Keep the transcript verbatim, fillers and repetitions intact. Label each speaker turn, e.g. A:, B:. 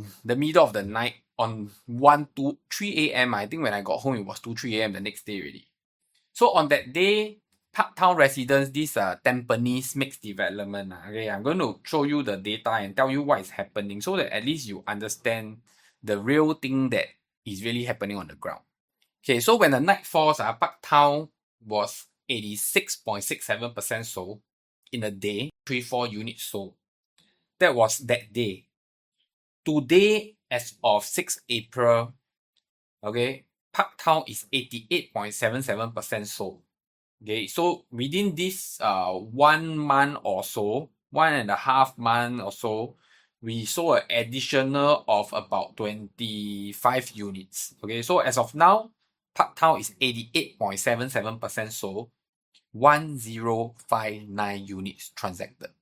A: the middle of the night on one, two, three a.m. I think when I got home, it was two, three a.m. the next day already. So on that day, Parktown residents, this uh, Tampines mixed development, uh, okay, I'm going to show you the data and tell you what is happening so that at least you understand the real thing that is really happening on the ground. Okay, so when the night falls, uh, Parktown was eighty-six point six seven percent sold in a day, three, four units sold. That was that day. Today, as of sixth April, okay, Parktown is eighty-eight point seven seven percent sold. Okay, so within this uh one month or so, one and a half month or so, we saw an additional of about twenty-five units. Okay, so as of now, Parktown is eighty-eight point seven seven percent sold, one thousand fifty-nine units transacted.